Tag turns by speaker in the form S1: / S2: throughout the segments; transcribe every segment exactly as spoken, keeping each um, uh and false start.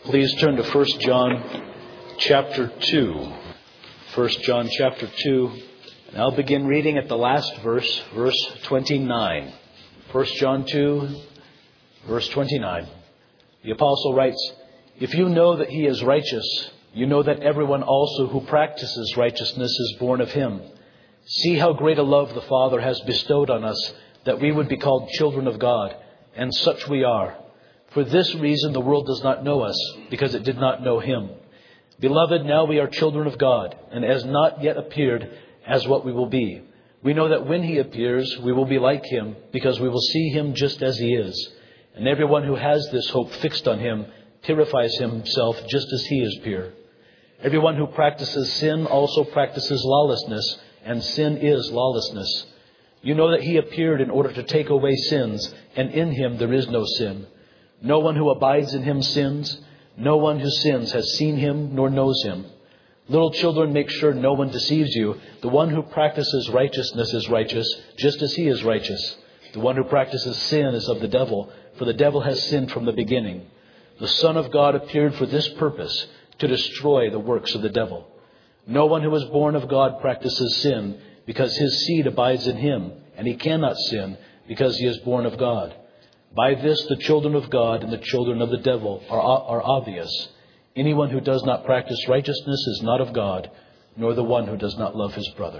S1: Please turn to First John chapter two. First John chapter two. And I'll begin reading at the last verse, verse twenty-nine. First John two, verse twenty-nine. The apostle writes, "If you know that he is righteous, you know that everyone also who practices righteousness is born of him. See how great a love the Father has bestowed on us, that we would be called children of God, and such we are. For this reason the world does not know us, because it did not know him. Beloved, now we are children of God, and has not yet appeared as what we will be. We know that when he appears, we will be like him, because we will see him just as he is. And everyone who has this hope fixed on him purifies himself just as he is pure. Everyone who practices sin also practices lawlessness, and sin is lawlessness. You know that he appeared in order to take away sins, and in him there is no sin. No one who abides in him sins. No one who sins has seen him nor knows him. Little children, make sure no one deceives you. The one who practices righteousness is righteous, just as he is righteous. The one who practices sin is of the devil, for the devil has sinned from the beginning. The Son of God appeared for this purpose, to destroy the works of the devil. No one who is born of God practices sin, because his seed abides in him, and he cannot sin, because he is born of God. By this the children of God and the children of the devil are, are obvious. Anyone who does not practice righteousness is not of God, nor the one who does not love his brother."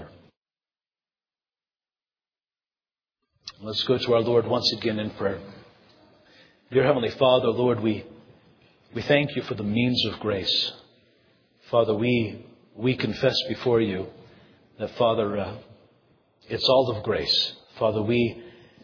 S1: Let's go to our Lord once again in prayer. Dear Heavenly Father, Lord, we we thank you for the means of grace. Father, we we confess before you that, Father, uh, it's all of grace. Father, we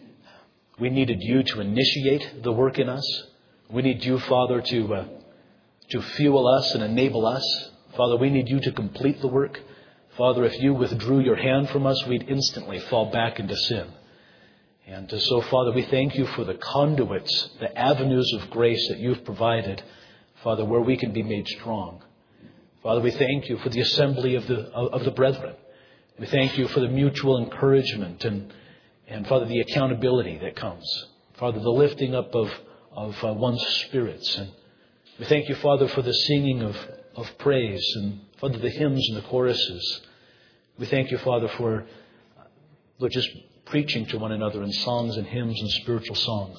S1: we needed you to initiate the work in us. We need you, Father, to uh, to fuel us and enable us. Father, we need you to complete the work. Father, if you withdrew your hand from us, we'd instantly fall back into sin. And uh, so, Father, we thank you for the conduits, the avenues of grace that you've provided, Father, where we can be made strong. Father, we thank you for the assembly of the of, of the brethren. We thank you for the mutual encouragement and And, Father, the accountability that comes. Father, the lifting up of, of uh, one's spirits. And we thank you, Father, for the singing of, of praise. And, Father, the hymns and the choruses. We thank you, Father, for Lord, just preaching to one another in songs and hymns and spiritual songs.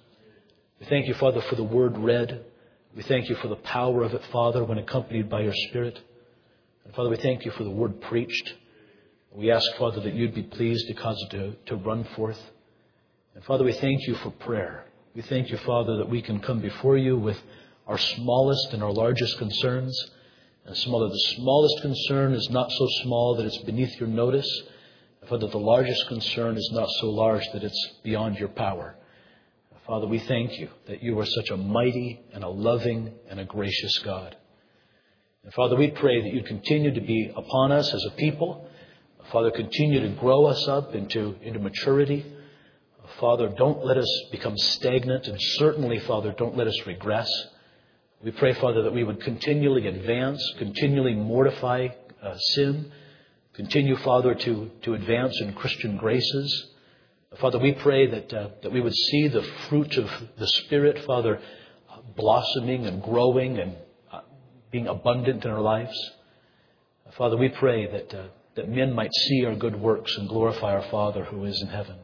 S1: We thank you, Father, for the word read. We thank you for the power of it, Father, when accompanied by your Spirit. And, Father, we thank you for the word preached. We ask, Father, that you'd be pleased to cause it to, to run forth. And, Father, we thank you for prayer. We thank you, Father, that we can come before you with our smallest and our largest concerns. And, Father, the smallest concern is not so small that it's beneath your notice. And, Father, the largest concern is not so large that it's beyond your power. And, Father, we thank you that you are such a mighty and a loving and a gracious God. And, Father, we pray that you'd continue to be upon us as a people. Father, continue to grow us up into, into maturity. Father, don't let us become stagnant. And certainly, Father, don't let us regress. We pray, Father, that we would continually advance, continually mortify uh, sin. Continue, Father, to, to advance in Christian graces. Father, we pray that, uh, that we would see the fruit of the Spirit, Father, uh, blossoming and growing and uh, being abundant in our lives. Father, we pray that... Uh, that men might see our good works and glorify our Father who is in heaven.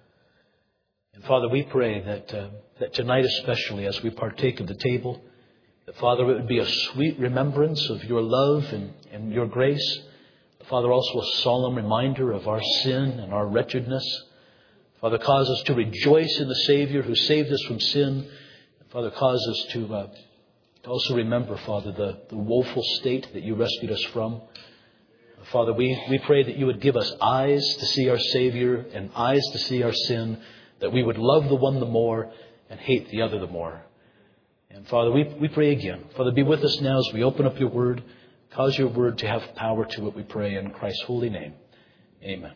S1: And Father, we pray that uh, that tonight especially, as we partake of the table, that, Father, it would be a sweet remembrance of your love and, and your grace. Father, also a solemn reminder of our sin and our wretchedness. Father, cause us to rejoice in the Savior who saved us from sin. And Father, cause us to, uh, to also remember, Father, the, the woeful state that you rescued us from. Father, we, we pray that you would give us eyes to see our Savior and eyes to see our sin, that we would love the one the more and hate the other the more. And Father, we, we pray again. Father, be with us now as we open up your word. Cause your word to have power to it, we pray in Christ's holy name. Amen.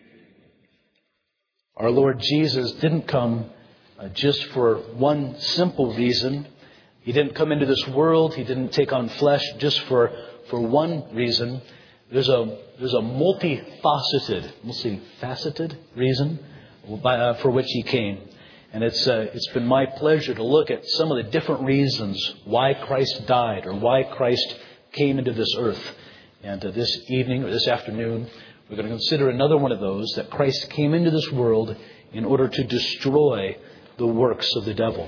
S1: Our Lord Jesus didn't come uh, just for one simple reason. He didn't come into this world. He didn't take on flesh just for, for one reason. There's a there's a multifaceted, multifaceted reason by, uh, for which he came. And it's uh, it's been my pleasure to look at some of the different reasons why Christ died or why Christ came into this earth. And uh, this evening or this afternoon, we're going to consider another one of those, that Christ came into this world in order to destroy the works of the devil.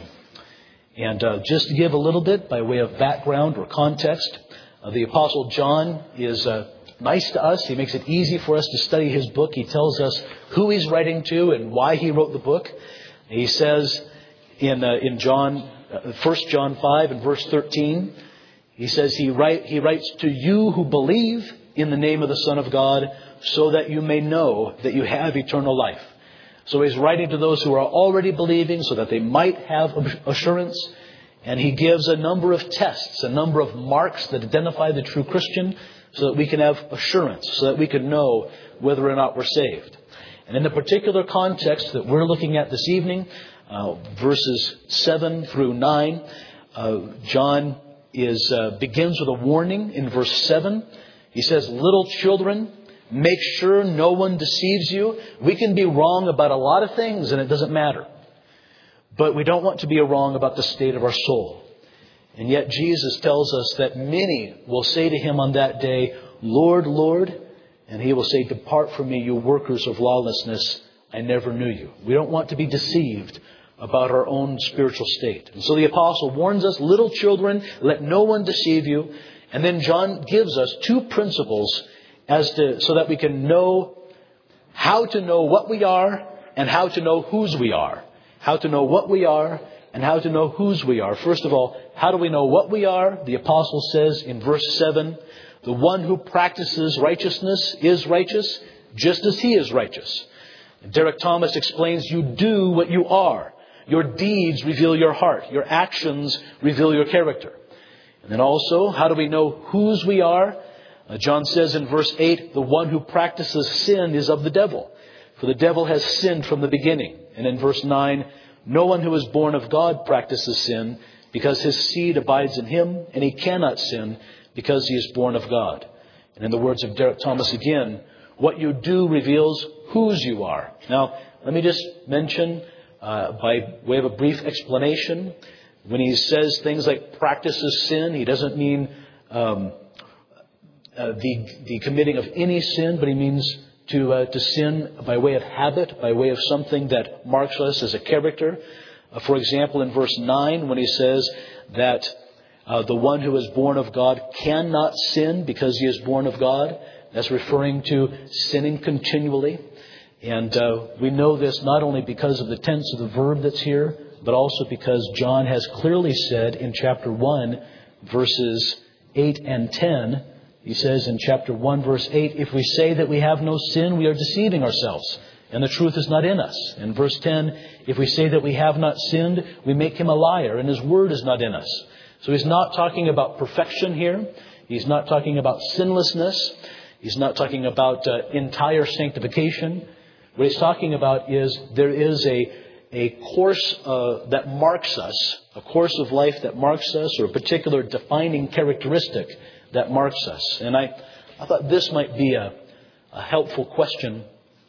S1: And uh, just to give a little bit by way of background or context, uh, the Apostle John is uh, nice to us. He makes it easy for us to study his book. He tells us who he's writing to and why he wrote the book. He says in uh, in John, uh, First John five and verse thirteen, he says he write he writes to you who believe in the name of the Son of God, so that you may know that you have eternal life. So he's writing to those who are already believing so that they might have assurance. And he gives a number of tests, a number of marks that identify the true Christian, so that we can have assurance, so that we can know whether or not we're saved. And in the particular context that we're looking at this evening, uh, verses seven through nine, uh, John is uh, begins with a warning in verse seven. He says, "Little children, make sure no one deceives you." We can be wrong about a lot of things and it doesn't matter. But we don't want to be wrong about the state of our soul. And yet Jesus tells us that many will say to him on that day, "Lord, Lord," and he will say, "Depart from me, you workers of lawlessness. I never knew you." We don't want to be deceived about our own spiritual state. And so the apostle warns us, little children, let no one deceive you. And then John gives us two principles as to so that we can know how to know what we are and how to know whose we are. How to know what we are and how to know whose we are. First of all, how do we know what we are? The apostle says in verse seven, "The one who practices righteousness is righteous, just as he is righteous." And Derek Thomas explains, you do what you are. Your deeds reveal your heart. Your actions reveal your character. And then also, how do we know whose we are? Uh, John says in verse eight, "The one who practices sin is of the devil, for the devil has sinned from the beginning." And in verse nine, "No one who is born of God practices sin, because his seed abides in him, and he cannot sin because he is born of God." And in the words of Derek Thomas again, what you do reveals whose you are. Now, let me just mention, uh, by way of a brief explanation, when he says things like practices sin, he doesn't mean um, uh, the the committing of any sin, but he means to uh, to sin by way of habit, by way of something that marks us as a character. Uh, for example, in verse nine, when he says that uh, the one who is born of God cannot sin because he is born of God, that's referring to sinning continually. And uh, we know this not only because of the tense of the verb that's here, but also because John has clearly said in chapter one, verses eight and ten, he says in chapter one, verse eight, "If we say that we have no sin, we are deceiving ourselves, and the truth is not in us." In verse ten, "If we say that we have not sinned, we make him a liar, and his word is not in us." So he's not talking about perfection here. He's not talking about sinlessness. He's not talking about uh, entire sanctification. What he's talking about is there is a a course uh, that marks us, a course of life that marks us, or a particular defining characteristic that marks us. And I, I thought this might be a, a helpful question.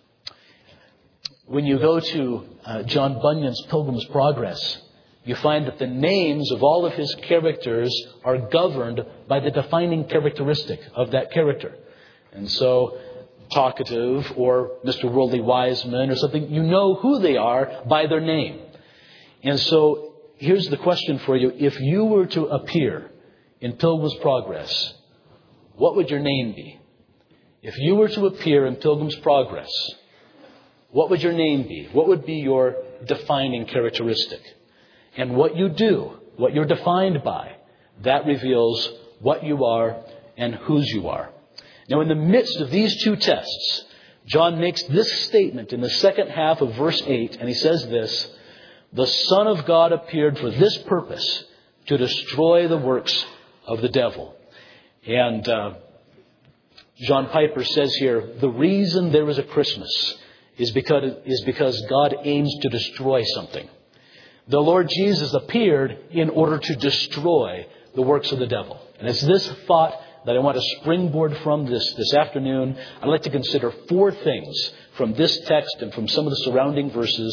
S1: When you go to uh, John Bunyan's Pilgrim's Progress, you find that the names of all of his characters are governed by the defining characteristic of that character. And so, Talkative or Mister Worldly Wiseman or something, you know who they are by their name. And so, here's the question for you. If you were to appear in Pilgrim's Progress, what would your name be? If you were to appear in Pilgrim's Progress, what would your name be? What would be your defining characteristic? And what you do, what you're defined by, that reveals what you are and whose you are. Now, in the midst of these two tests, John makes this statement in the second half of verse eight, and he says this: "The Son of God appeared for this purpose, to destroy the works of the devil." And uh, John Piper says here, the reason there is a Christmas is because, is because God aims to destroy something. The Lord Jesus appeared in order to destroy the works of the devil. And it's this thought that I want to springboard from this this afternoon. I'd like to consider four things from this text and from some of the surrounding verses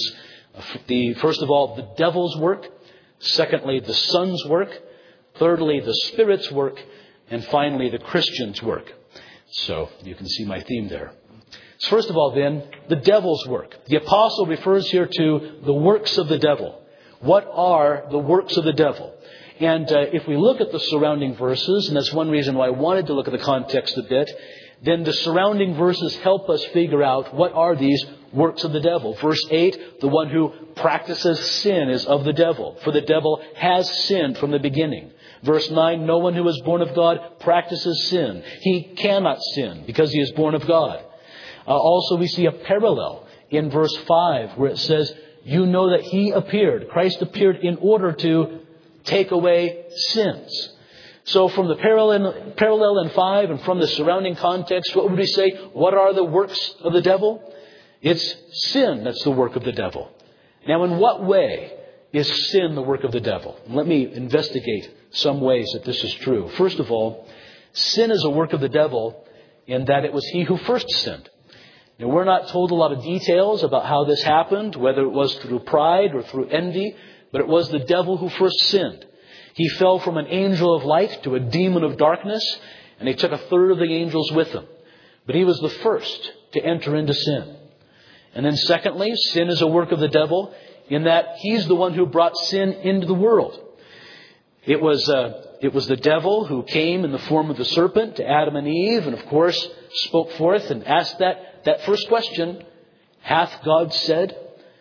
S1: The, first of all, the devil's work. Secondly, the Son's work. Thirdly, the Spirit's work. And finally, the Christian's work. So you can see my theme there. So first of all, then, the devil's work. The apostle refers here to the works of the devil. What are the works of the devil? And uh, if we look at the surrounding verses, and that's one reason why I wanted to look at the context a bit, then the surrounding verses help us figure out what are these works of the devil. Verse eight, the one who practices sin is of the devil, for the devil has sinned from the beginning. Verse nine, no one who is born of God practices sin. He cannot sin because he is born of God. Uh, also, we see a parallel in verse five where it says, you know that he appeared, Christ appeared in order to take away sins. So from the parallel, parallel in five and from the surrounding context, what would we say? What are the works of the devil? It's sin that's the work of the devil. Now, in what way is sin the work of the devil? Let me investigate some ways that this is true. First of all, sin is a work of the devil in that it was he who first sinned. Now, we're not told a lot of details about how this happened, whether it was through pride or through envy, but it was the devil who first sinned. He fell from an angel of light to a demon of darkness, and he took a third of the angels with him. But he was the first to enter into sin. And then secondly, sin is a work of the devil in that he's the one who brought sin into the world. It was uh, it was the devil who came in the form of the serpent to Adam and Eve, and of course spoke forth and asked that, that first question, hath God said?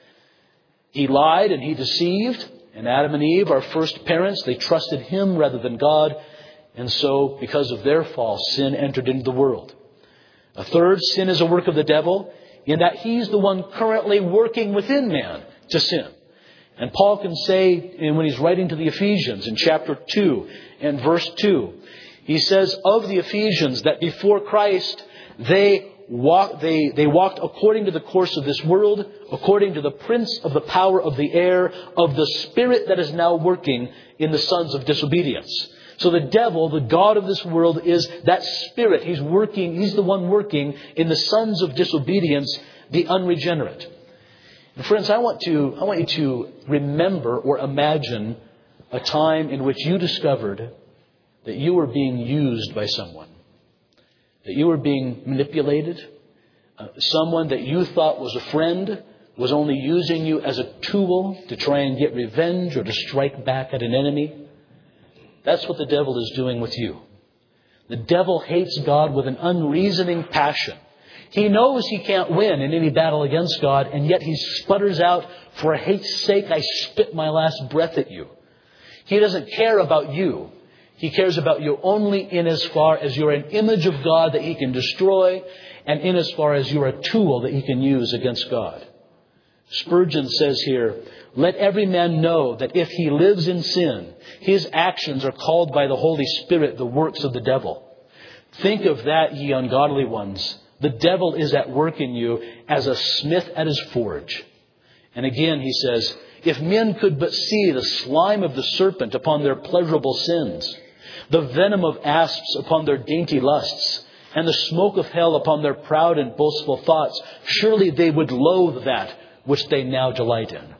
S1: He lied and he deceived. And Adam and Eve, our first parents, they trusted him rather than God. And so, because of their fall, sin entered into the world. A third, sin is a work of the devil in that he's the one currently working within man to sin. And Paul can say, when he's writing to the Ephesians in chapter two and verse two, he says of the Ephesians that before Christ, they Walk, they, they walked according to the course of this world, according to the prince of the power of the air, of the spirit that is now working in the sons of disobedience. So the devil, the god of this world, is that spirit. He's working, he's the one working in the sons of disobedience, the unregenerate. And friends, I want to, I want you to remember or imagine a time in which you discovered that you were being used by someone. That you were being manipulated. Uh, someone that you thought was a friend was only using you as a tool to try and get revenge or to strike back at an enemy. That's what the devil is doing with you. The devil hates God with an unreasoning passion. He knows he can't win in any battle against God, and yet he sputters out, for hate's sake I spit my last breath at you. He doesn't care about you. He cares about you only in as far as you're an image of God that he can destroy, and in as far as you're a tool that he can use against God. Spurgeon says here, let every man know that if he lives in sin, his actions are called by the Holy Spirit the works of the devil. Think of that, ye ungodly ones. The devil is at work in you as a smith at his forge. And again he says, if men could but see the slime of the serpent upon their pleasurable sins, the venom of asps upon their dainty lusts, and the smoke of hell upon their proud and boastful thoughts, surely they would loathe that which they now delight in.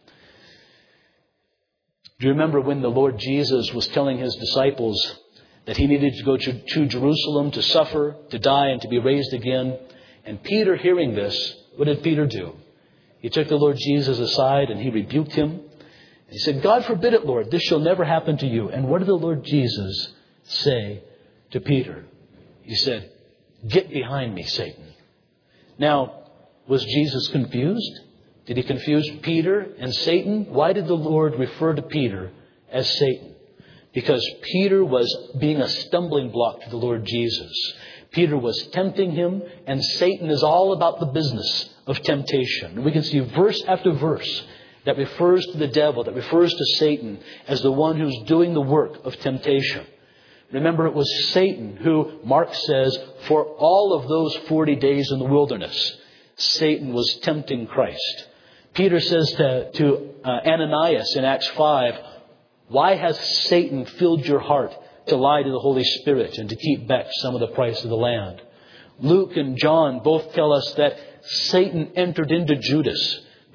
S1: Do you remember when the Lord Jesus was telling his disciples that he needed to go to, to Jerusalem to suffer, to die, and to be raised again? And Peter, hearing this, what did Peter do? He took the Lord Jesus aside and he rebuked him. He said, God forbid it, Lord, this shall never happen to you. And what did the Lord Jesus say to Peter? He said, get behind me, Satan. Now, was Jesus confused? Did he confuse Peter and Satan? Why did the Lord refer to Peter as Satan? Because Peter was being a stumbling block to the Lord Jesus. Peter was tempting him, and Satan is all about the business of temptation. We can see verse after verse that refers to the devil, that refers to Satan as the one who's doing the work of temptation. Remember, it was Satan who, Mark says, for all of those forty days in the wilderness, Satan was tempting Christ. Peter says to, to uh, Ananias in Acts five, why has Satan filled your heart to lie to the Holy Spirit and to keep back some of the price of the land? Luke and John both tell us that Satan entered into Judas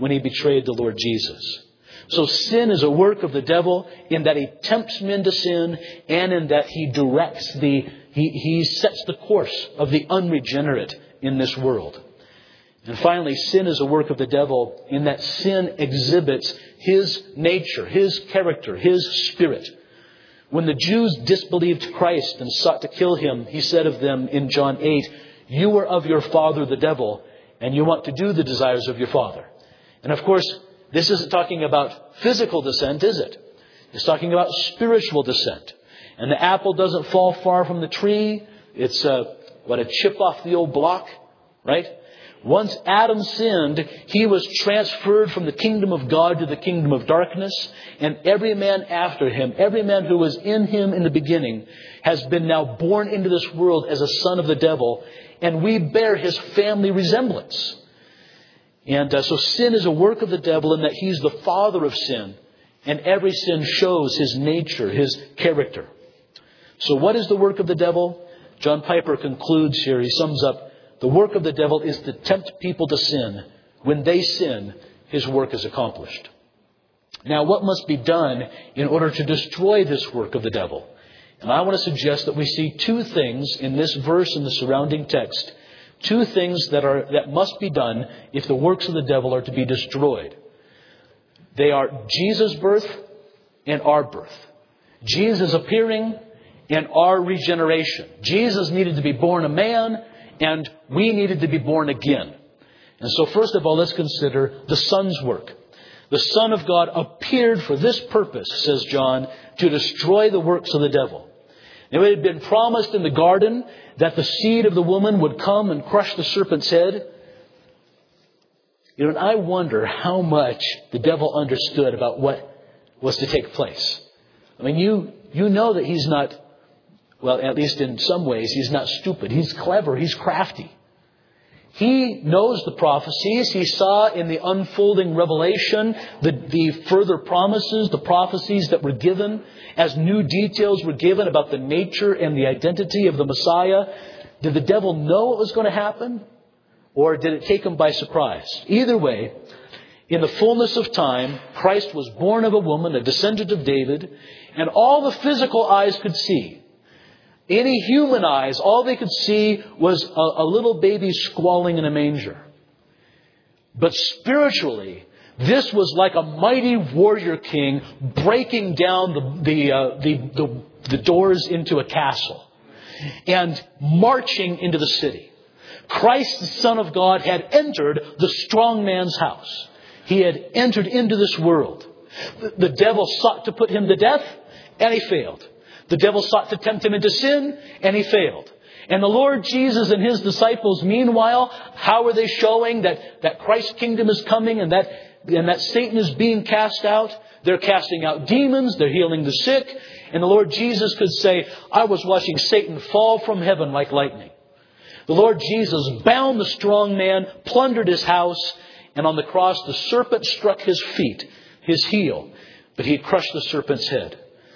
S1: when he betrayed the Lord Jesus. So sin is a work of the devil in that he tempts men to sin and in that he directs the, he, he sets the course of the unregenerate in this world. And finally, sin is a work of the devil in that sin exhibits his nature, his character, his spirit. When the Jews disbelieved Christ and sought to kill him, he said of them in John eight, "You are of your father the devil, and you want to do the desires of your father." And of course, this isn't talking about physical descent, is it? It's talking about spiritual descent. And the apple doesn't fall far from the tree. It's a, what, a chip off the old block, right? Once Adam sinned, he was transferred from the kingdom of God to the kingdom of darkness. And every man after him, every man who was in him in the beginning, has been now born into this world as a son of the devil. And we bear his family resemblance. And uh, so sin is a work of the devil in that he's the father of sin. And every sin shows his nature, his character. So what is the work of the devil? John Piper concludes here, he sums up, the work of the devil is to tempt people to sin. When they sin, his work is accomplished. Now, what must be done in order to destroy this work of the devil? And I want to suggest that we see two things in this verse and the surrounding text. Two things that are that must be done if the works of the devil are to be destroyed. They are Jesus' birth and our birth. Jesus appearing and our regeneration. Jesus needed to be born a man, and we needed to be born again. And so first of all, let's consider the Son's work. The Son of God appeared for this purpose, says John, to destroy the works of the devil. Now, it had been promised in the garden that the seed of the woman would come and crush the serpent's head. You know, and I wonder how much the devil understood about what was to take place. I mean, you, you know that he's not, well, at least in some ways, he's not stupid. He's clever. He's crafty. He knows the prophecies. He saw in the unfolding revelation the, the further promises, the prophecies that were given as new details were given about the nature and the identity of the Messiah. Did the devil know what was going to happen? Or did it take him by surprise? Either way, in the fullness of time, Christ was born of a woman, a descendant of David, and all the physical eyes could see. Any human eyes, all they could see was a, a little baby squalling in a manger. But spiritually, this was like a mighty warrior king breaking down the, the, uh, the, the, the doors into a castle and marching into the city. Christ, the Son of God, had entered the strong man's house. He had entered into this world. The, the devil sought to put him to death, and he failed. The devil sought to tempt him into sin, and he failed. And the Lord Jesus and his disciples, meanwhile, how are they showing that, that Christ's kingdom is coming and that, and that Satan is being cast out? They're casting out demons. They're healing the sick. And the Lord Jesus could say, I was watching Satan fall from heaven like lightning. The Lord Jesus bound the strong man, plundered his house, and on the cross the serpent struck his feet, his heel, but he crushed the serpent's head.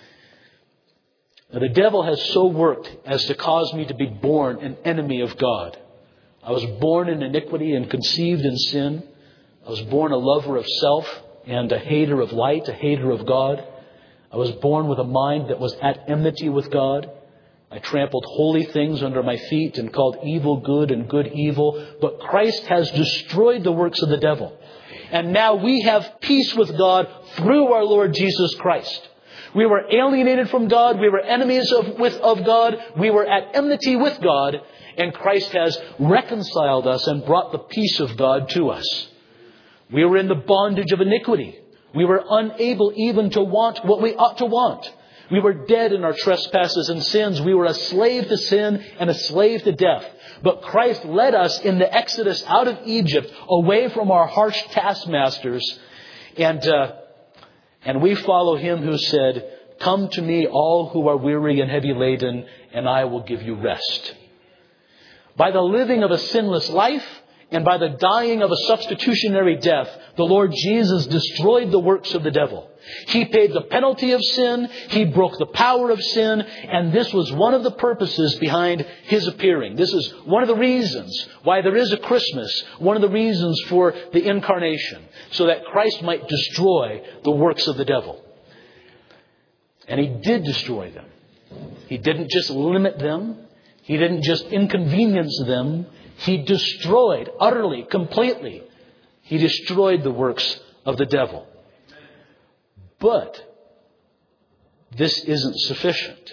S1: Now, the devil has so worked as to cause me to be born an enemy of God. I was born in iniquity and conceived in sin. I was born a lover of self and a hater of light, a hater of God. I was born with a mind that was at enmity with God. I trampled holy things under my feet and called evil good and good evil. But Christ has destroyed the works of the devil. And now we have peace with God through our Lord Jesus Christ. We were alienated from God. We were enemies of, with, of God. We were at enmity with God. And Christ has reconciled us and brought the peace of God to us. We were in the bondage of iniquity. We were unable even to want what we ought to want. We were dead in our trespasses and sins. We were a slave to sin and a slave to death. But Christ led us in the exodus out of Egypt, away from our harsh taskmasters. And, uh, and we follow him who said, come to me all who are weary and heavy laden, and I will give you rest. By the living of a sinless life and by the dying of a substitutionary death, the Lord Jesus destroyed the works of the devil. He paid the penalty of sin. He broke the power of sin. And this was one of the purposes behind His appearing. This is one of the reasons why there is a Christmas. One of the reasons for the incarnation. So that Christ might destroy the works of the devil. And He did destroy them. He didn't just limit them. He didn't just inconvenience them. He destroyed utterly, completely. He destroyed the works of the devil. But this isn't sufficient.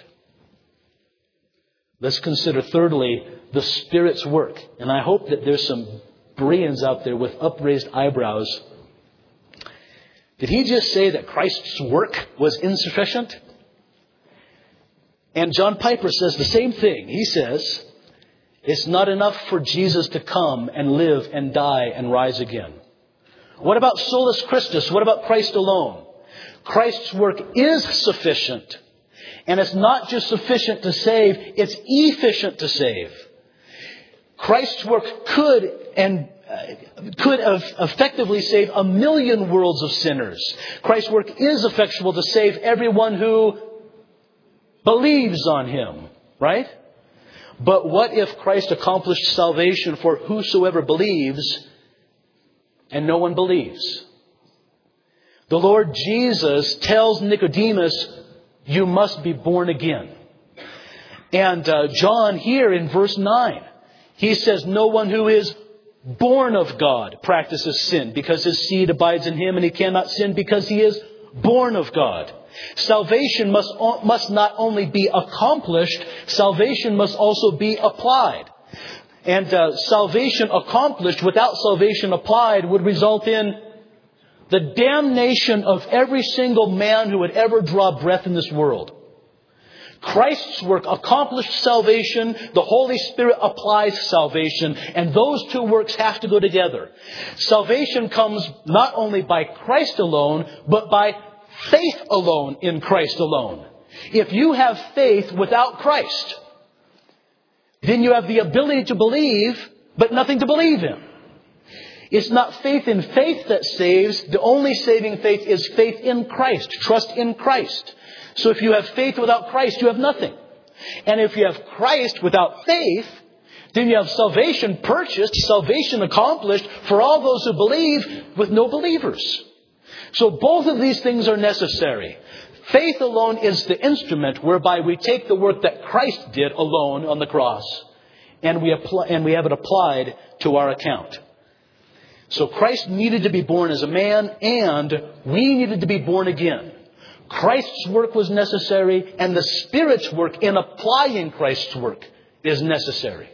S1: Let's consider thirdly the Spirit's work. And I hope that there's some Bereans out there with upraised eyebrows. Did he just say that Christ's work was insufficient? And John Piper says the same thing. He says, it's not enough for Jesus to come and live and die and rise again. What about solus Christus? What about Christ alone? Christ's work is sufficient. And it's not just sufficient to save, it's efficient to save. Christ's work could and uh, could have effectively save a million worlds of sinners. Christ's work is effectual to save everyone who believes on Him, right? But what if Christ accomplished salvation for whosoever believes and no one believes? The Lord Jesus tells Nicodemus, you must be born again. And uh, John here in verse nine, he says, no one who is born of God practices sin because his seed abides in him, and he cannot sin because he is born of God. Salvation must, must not only be accomplished, salvation must also be applied. And uh, salvation accomplished without salvation applied would result in the damnation of every single man who would ever draw breath in this world. Christ's work accomplished salvation. The Holy Spirit applies salvation. And those two works have to go together. Salvation comes not only by Christ alone, but by faith alone in Christ alone. If you have faith without Christ, then you have the ability to believe, but nothing to believe in. It's not faith in faith that saves. The only saving faith is faith in Christ. Trust in Christ. So if you have faith without Christ, you have nothing. And if you have Christ without faith, then you have salvation purchased, salvation accomplished for all those who believe with no believers. So both of these things are necessary. Faith alone is the instrument whereby we take the work that Christ did alone on the cross and we apply, and we have it applied to our account. So Christ needed to be born as a man, and we needed to be born again. Christ's work was necessary, and the Spirit's work in applying Christ's work is necessary.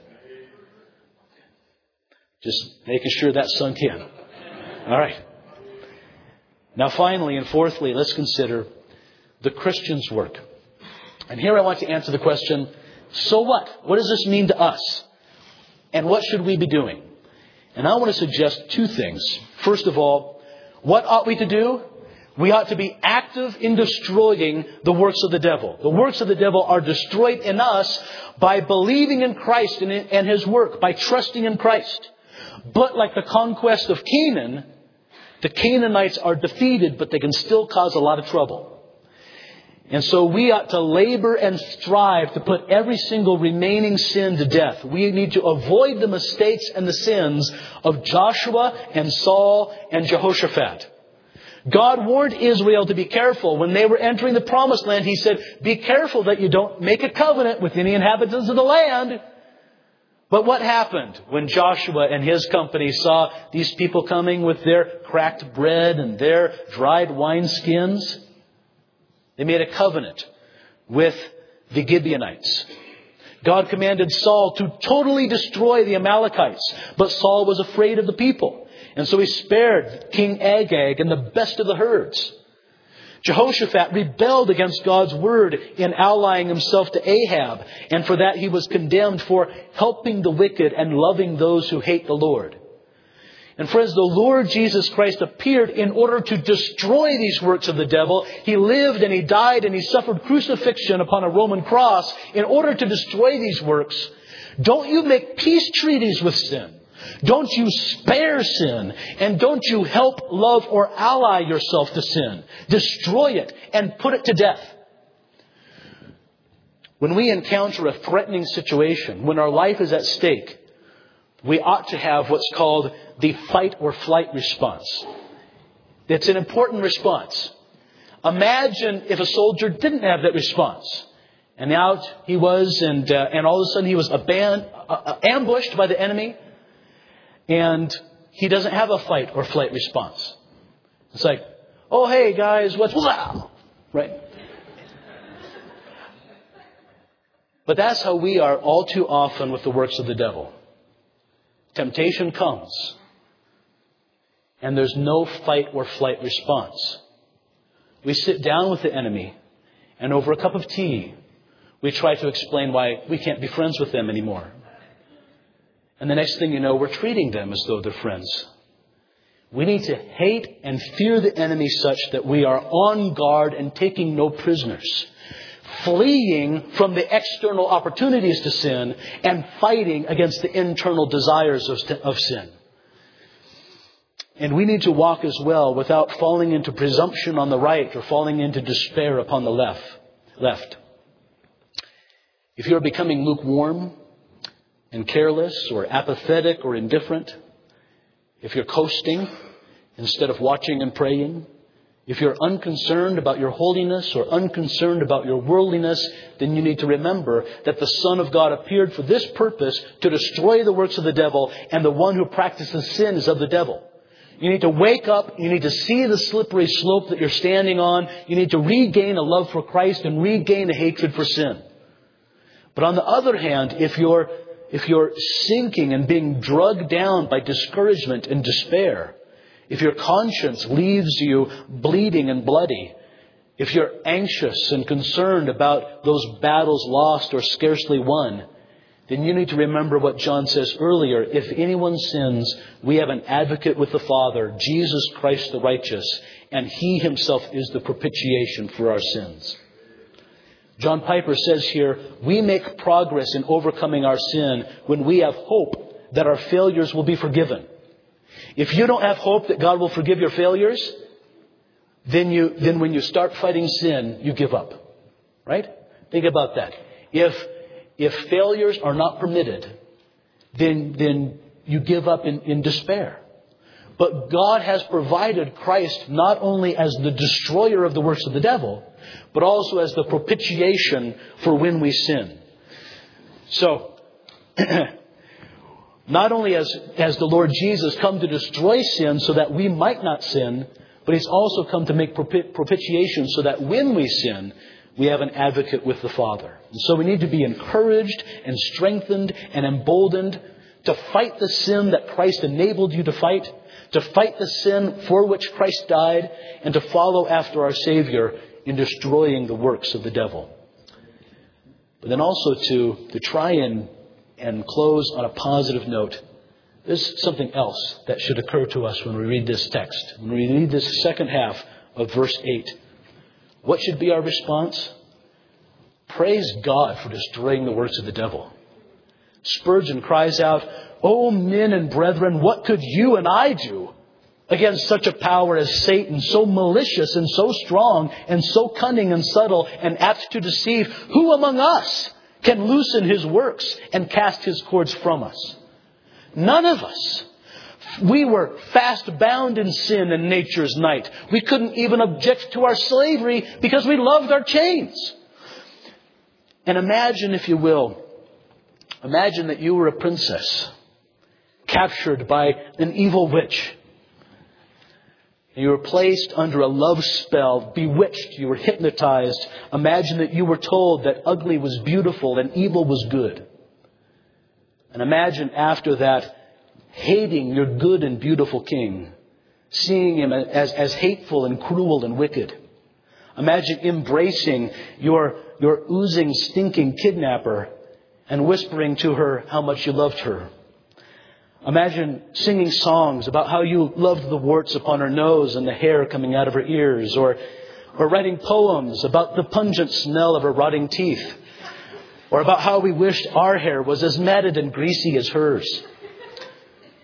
S1: Just making sure that sunk in. All right. Now finally and fourthly, let's consider the Christian's work. And here I want to answer the question, so what? What does this mean to us? And what should we be doing? And I want to suggest two things. First of all, what ought we to do? We ought to be active in destroying the works of the devil. The works of the devil are destroyed in us by believing in Christ and His work, by trusting in Christ. But like the conquest of Canaan, the Canaanites are defeated, but they can still cause a lot of trouble. And so we ought to labor and strive to put every single remaining sin to death. We need to avoid the mistakes and the sins of Joshua and Saul and Jehoshaphat. God warned Israel to be careful. When they were entering the promised land, He said, be careful that you don't make a covenant with any inhabitants of the land. But what happened when Joshua and his company saw these people coming with their cracked bread and their dried wineskins? They made a covenant with the Gibeonites. God commanded Saul to totally destroy the Amalekites, but Saul was afraid of the people. And so he spared King Agag and the best of the herds. Jehoshaphat rebelled against God's word in allying himself to Ahab. And for that he was condemned for helping the wicked and loving those who hate the Lord. And friends, the Lord Jesus Christ appeared in order to destroy these works of the devil. He lived and He died and He suffered crucifixion upon a Roman cross in order to destroy these works. Don't you make peace treaties with sin. Don't you spare sin, and don't you help love or ally yourself to sin. Destroy it and put it to death. When we encounter a threatening situation, when our life is at stake, we ought to have what's called the fight or flight response. It's an important response. Imagine if a soldier didn't have that response. And out he was, and uh, and all of a sudden he was aban- uh, ambushed by the enemy. And he doesn't have a fight or flight response. It's like, oh, hey, guys, what's... Wow! Right? But that's how we are all too often with the works of the devil. Temptation comes, and there's no fight or flight response. We sit down with the enemy, and over a cup of tea, we try to explain why we can't be friends with them anymore. And the next thing you know, we're treating them as though they're friends. We need to hate and fear the enemy such that we are on guard and taking no prisoners. Fleeing from the external opportunities to sin and fighting against the internal desires of sin. And we need to walk as well without falling into presumption on the right or falling into despair upon the left. Left. If you're becoming lukewarm and careless or apathetic or indifferent, if you're coasting instead of watching and praying, if you're unconcerned about your holiness or unconcerned about your worldliness, then you need to remember that the Son of God appeared for this purpose, to destroy the works of the devil, and the one who practices sin is of the devil. You need to wake up. You need to see the slippery slope that you're standing on. You need to regain a love for Christ and regain a hatred for sin. But on the other hand, if you're If you're sinking and being drugged down by discouragement and despair, if your conscience leaves you bleeding and bloody, if you're anxious and concerned about those battles lost or scarcely won, then you need to remember what John says earlier. If anyone sins, we have an advocate with the Father, Jesus Christ the righteous, and He Himself is the propitiation for our sins. John Piper says here, we make progress in overcoming our sin when we have hope that our failures will be forgiven. If you don't have hope that God will forgive your failures, then you then when you start fighting sin, you give up. Right? Think about that. If if failures are not permitted, then then you give up in, in despair. But God has provided Christ not only as the destroyer of the works of the devil, but also as the propitiation for when we sin. So, not only has, has the Lord Jesus come to destroy sin so that we might not sin, but He's also come to make propitiation so that when we sin, we have an advocate with the Father. And so we need to be encouraged and strengthened and emboldened to fight the sin that Christ enabled you to fight, to fight the sin for which Christ died, and to follow after our Savior in destroying the works of the devil. But then also to, to try and, and close on a positive note. There's something else that should occur to us when we read this text. When we read this second half of verse eight. What should be our response? Praise God for destroying the works of the devil. Spurgeon cries out, "O men and brethren, what could you and I do against such a power as Satan, so malicious and so strong and so cunning and subtle and apt to deceive? Who among us can loosen his works and cast his cords from us? None of us. We were fast bound in sin in nature's night. We couldn't even object to our slavery because we loved our chains." And imagine, if you will, imagine that you were a princess captured by an evil witch. You were placed under a love spell, bewitched, you were hypnotized. Imagine that you were told that ugly was beautiful and evil was good. And imagine after that, hating your good and beautiful king, seeing him as, as hateful and cruel and wicked. Imagine embracing your, your oozing, stinking kidnapper and whispering to her how much you loved her. Imagine singing songs about how you loved the warts upon her nose and the hair coming out of her ears, or, or writing poems about the pungent smell of her rotting teeth, or about how we wished our hair was as matted and greasy as hers.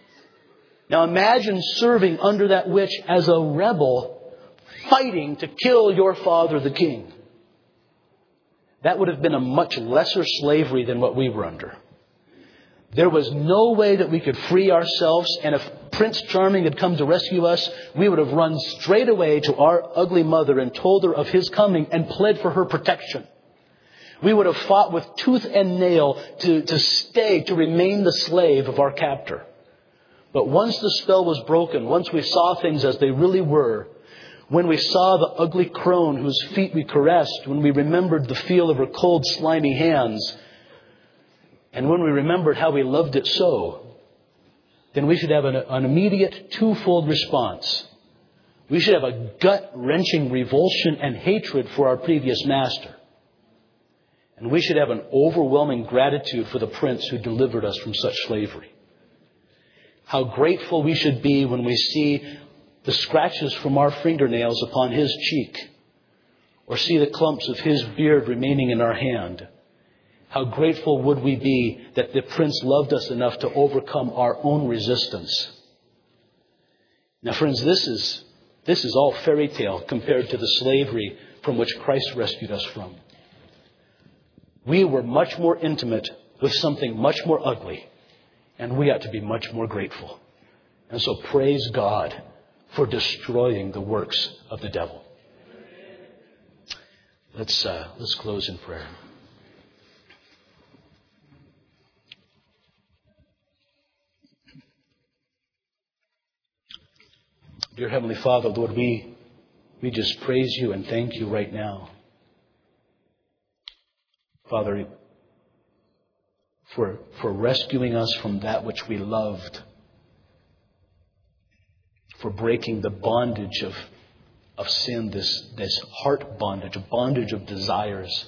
S1: Now imagine serving under that witch as a rebel, fighting to kill your father, the king. That would have been a much lesser slavery than what we were under. There was no way that we could free ourselves, and if Prince Charming had come to rescue us, we would have run straight away to our ugly mother and told her of his coming and pled for her protection. We would have fought with tooth and nail to, to stay, to remain the slave of our captor. But once the spell was broken, once we saw things as they really were, when we saw the ugly crone whose feet we caressed, when we remembered the feel of her cold, slimy hands, and when we remembered how we loved it so, then we should have an, an immediate twofold response. We should have a gut-wrenching revulsion and hatred for our previous master. And we should have an overwhelming gratitude for the prince who delivered us from such slavery. How grateful we should be when we see the scratches from our fingernails upon his cheek, or see the clumps of his beard remaining in our hand. How grateful would we be that the prince loved us enough to overcome our own resistance. Now, friends, this is, this is all fairy tale compared to the slavery from which Christ rescued us from. We were much more intimate with something much more ugly, and we ought to be much more grateful. And so praise God for destroying the works of the devil. Let's uh, let's close in prayer. Dear Heavenly Father, Lord, we we just praise you and thank you right now, Father, for for rescuing us from that which we loved, for breaking the bondage of of sin, this, this heart bondage, a bondage of desires.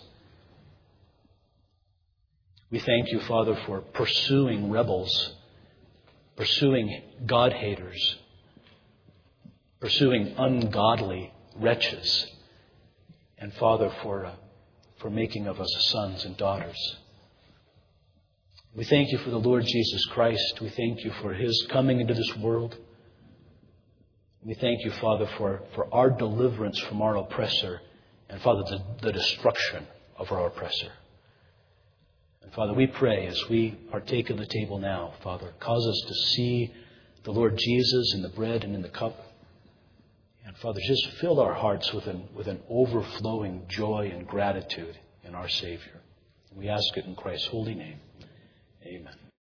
S1: We thank you, Father, for pursuing rebels, pursuing God-haters, pursuing ungodly wretches, and Father, for, uh, for making of us sons and daughters. We thank you for the Lord Jesus Christ. We thank you for his coming into this world. We thank you, Father, for, for our deliverance from our oppressor, and, Father, the, the destruction of our oppressor. And, Father, we pray as we partake of the table now, Father, cause us to see the Lord Jesus in the bread and in the cup. And, Father, just fill our hearts with an, with an overflowing joy and gratitude in our Savior. We ask it in Christ's holy name. Amen.